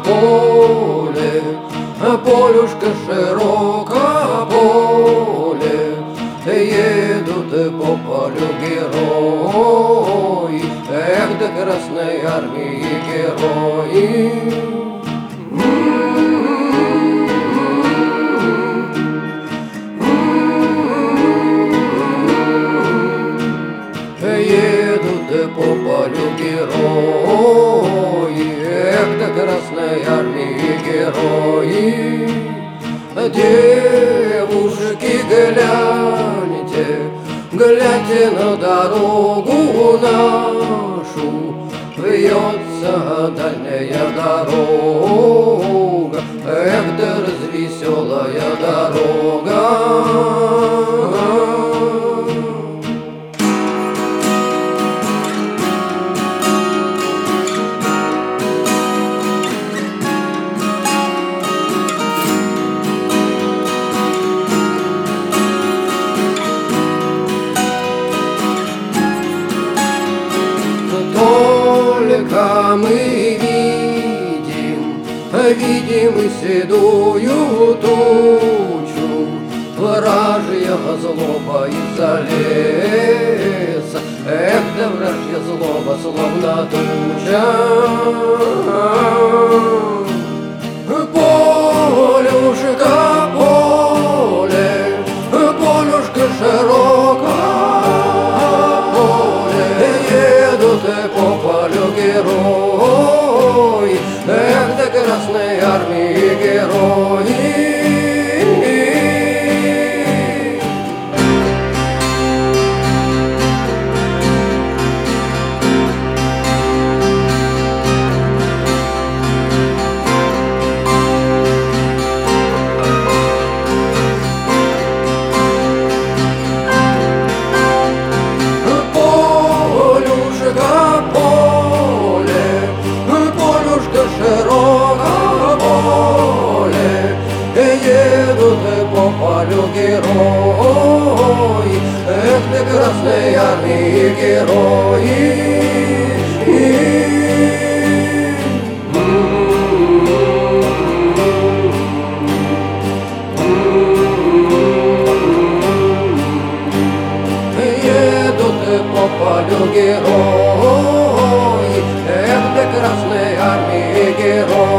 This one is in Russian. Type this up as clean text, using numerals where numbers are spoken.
поле, полюшка широко поле, едут по полю герои, эх, до Красной Армии герои. Едут по полю герои, эх, до Красной Армии герои. Девушки, гляньте, гляньте на дорогу нашу, вьется дальняя дорога, эх, да развеселая дорога. Только мы видим и седую тучу, вражья злоба из-за леса, эх, да вражья злоба словно туча. Полюшка, поле, полюшка широко поле, едут по полю герои, эх, до Красной Армии герои. Едут по полю герои, эх, до Красной Армии герои. Едут по полю герои, эх, до Красной Армии герои.